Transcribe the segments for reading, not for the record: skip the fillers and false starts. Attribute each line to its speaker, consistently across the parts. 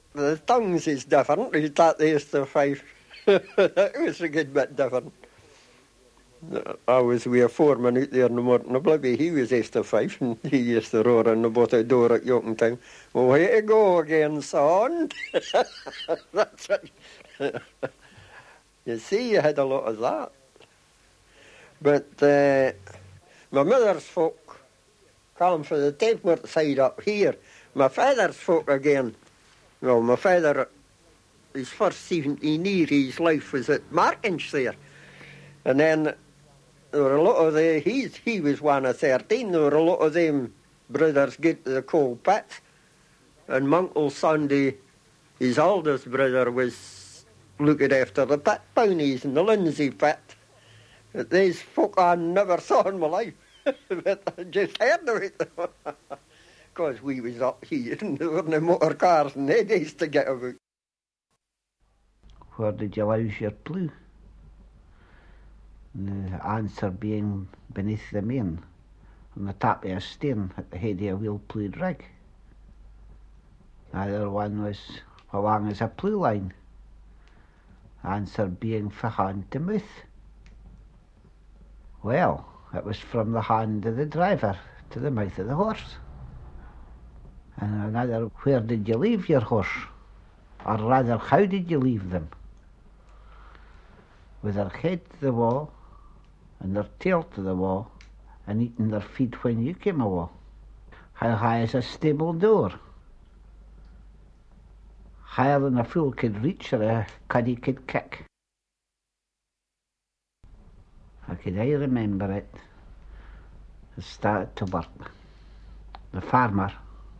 Speaker 1: The tongues is different. He's that the 5. That was a good bit different. I was with a foreman out there in the morning. Bloody, he was the 5, and he used to roar in the bottom door at Yoking time. Well, here you go again, son. That's it. You see, you had a lot of that. But my mother's folk come from the Templer side up here. My father's folk again. Well, my father, his first 17 years of his life was at Markinch there. And then there were a lot of he was one of 13, there were a lot of them brothers get to the coal pits. And my Uncle Sandy, his oldest brother, was looking after the pit ponies in the Lindsay pit. But these folk I never saw in my life, but I just heard of it. Because we was up here and there were no motor cars and they days to get about.
Speaker 2: Where did you lose your blue? The answer being beneath the main, on the top of a stern at the head of a wheel-ploughed rig. The other one was along as a plough line. The answer being for hand to mouth. Well, it was from the hand of the driver to the mouth of the horse. And another, where did you leave your horse? Or rather, how did you leave them? With their head to the wall, and their tail to the wall, and eating their feet when you came awa. How high is a stable door? Higher than a fool could reach or a cuddy could kick. How could I remember it? It started to work. The farmer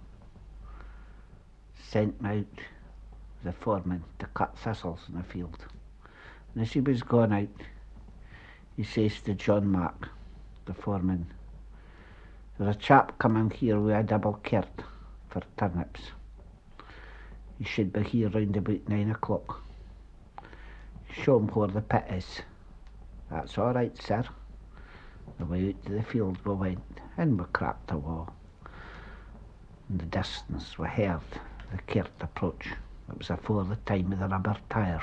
Speaker 2: sent me out, the foreman, to cut thistles in the field. And as he was going out, he says to John Mark, the foreman, "There's a chap coming here with a double kirt for turnips. He should be here round about 9 o'clock. Show him where the pit is." "That's all right, sir." Away out to the field we went, and we cracked a wall. In the distance we heard the kirt approach. It was afore the time of the rubber tyres.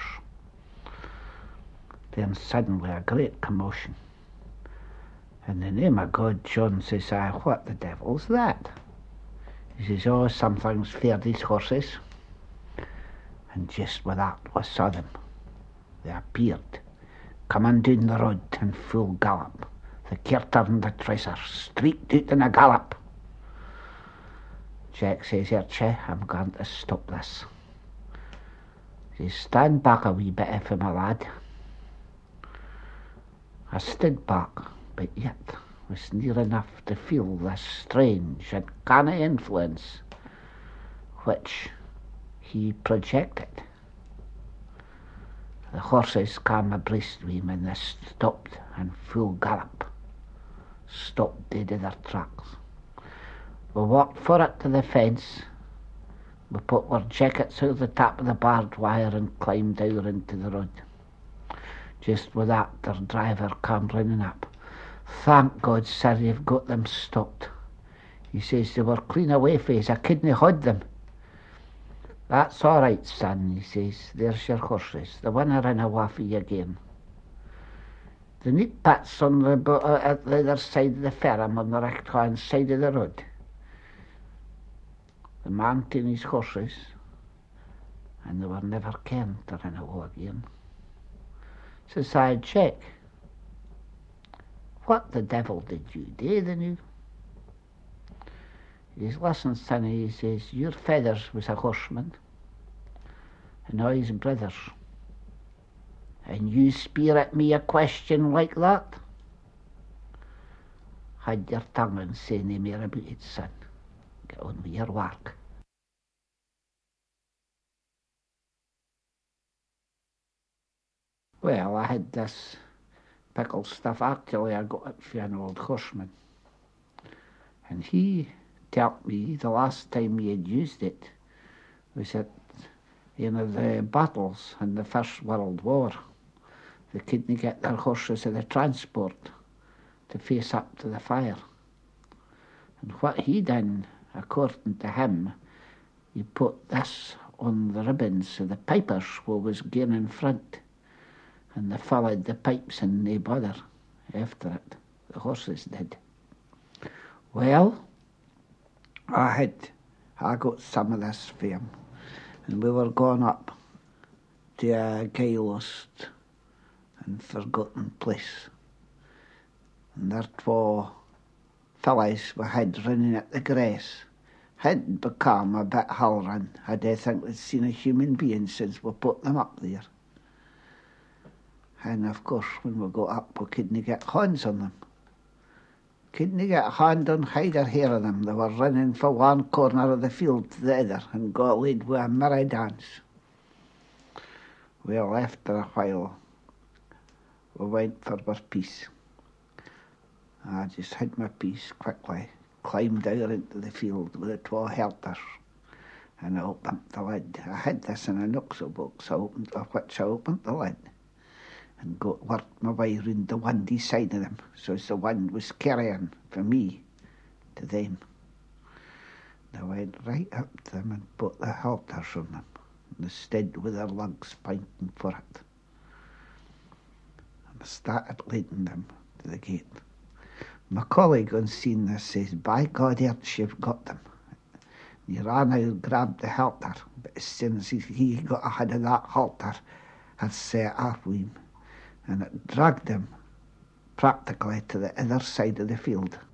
Speaker 2: Then suddenly a great commotion. "In the name of God, John," says I, "what the devil's that?" He says, "Oh, something's fared these horses." And just with that we saw them. They appeared, coming down the road in full gallop. The kirter and the tracer streaked out in a gallop. Jack says, "Archie, I'm going to stop this." He says, "Stand back a wee bit if my lad." I stood back, but yet was near enough to feel this strange and canny influence which he projected. The horses came abreast of him and they stopped in full gallop, stopped dead in their tracks. We walked for it to the fence. We put our jackets out the top of the barbed wire and climbed out into the road. Just with that, their driver came running up. "Thank God, sir, you've got them stopped." He says, "They were clean away face. I couldn't hold them." "That's all right, son," he says. "There's your horses. The one ran away for you again. The neat pits on the at the other side of the ferrum on the right hand side of the road. The man took his horses, and they were never kenned to run away again." Says I, "Jack, what the devil did you do then you?" He says, "Listen, sonny," he says, "your father was a horseman, and I's brothers, and you speer at me a question like that? Had your tongue and say nae more about it, son. Get on with your work." Well, I had this pickled stuff. Actually, I got it from an old horseman. And he told me the last time he had used it was at one of the battles in the First World War. They couldn't get their horses in the transport to face up to the fire. And what he done, according to him, he put this on the ribbons, so the pipers was going in front, and they followed the pipes and no bother after it. The horses did. Well, I got some of this fame, and we were going up to a gay lost and forgotten place. And there twa fellows we had running at the grass had become a bit halloran. I don't think they'd seen a human being since we put them up there. And of course, when we got up, we couldn't get hands on them. Couldn't get a hand on either hair of them. They were running from one corner of the field to the other and got laid with a merry dance. Well, after a while, we went for our piece. I just had my piece quickly, climbed out into the field with the twa helpers, and I opened the lid. I had this in a Nuxo box, of which I opened the lid and worked my way round the windy side of them, so as the wind was carrying from me to them. And I went right up to them and put the halters on them, and they stood with their legs pointing for it. And I started leading them to the gate. My colleague on seeing this says, "By God, Erch, you've got them." And he ran out and grabbed the halter, but as soon as he got ahead of that halter, I'd set off with him, and it dragged him practically to the other side of the field.